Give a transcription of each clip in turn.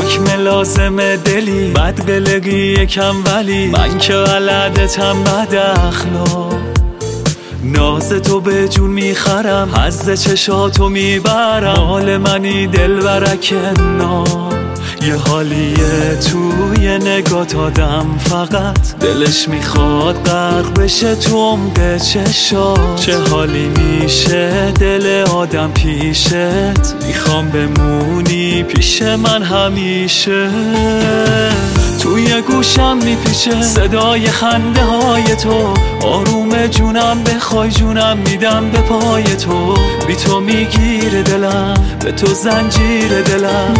حکم لازم دلی بد قلقی یکم ولی من که ولدتم بد اخلاق ناز تو به جون میخرم حظ چشاتو میبرم مال منی دل برکنا یه حالیه توی نگات آدم فقط دلش میخواد غرق بشه تو عمق چشات چه حالی میشه دل آدم پیشت میخوام بمونی پیش من همیشه توی گوشم میپیچه صدای خنده های تو آروم جونم بخوای جونم میدم به پای تو بی تو میگیره دلم به تو زنجیر دلم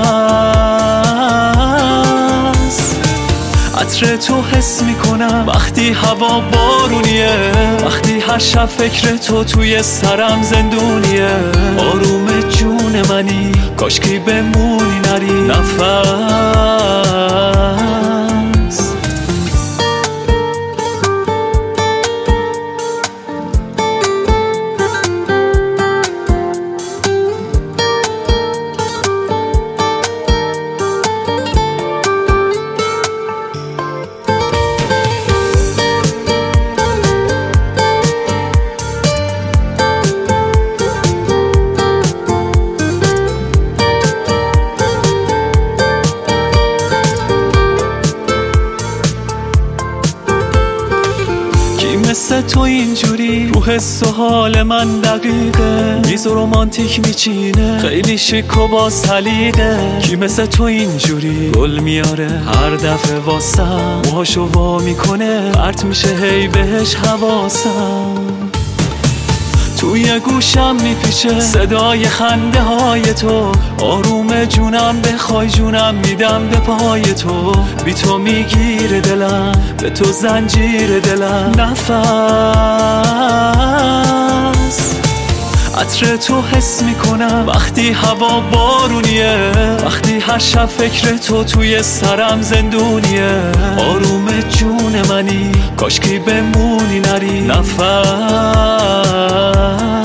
نفس عطر تو حس میکنم وقتی هوا بارونیه وقتی هر شب فکر تو توی سرم زندونیه آروم جون منی کاشکی بمونی نری نفس مثل تو اینجوری رو حس و حال من دقیقه میز و رومانتیک میچینه خیلی شیک و با سلیقه کی مثل تو اینجوری گل میاره هر دفعه واسم موهاشو وا میکنه پرت میشه هی بهش حواسم توی گوشم میپیچه صدای خنده های تو آروم جونم بخوای جونم میدم به پای تو بی تو میگیره دلم به تو زنجیر دلم نفس عطر تو حس میکنم وقتی هوا بارونیه وقتی هر شب فکر تو توی سرم زندونیه آروم جون منی کاشکی بمونی نری نفس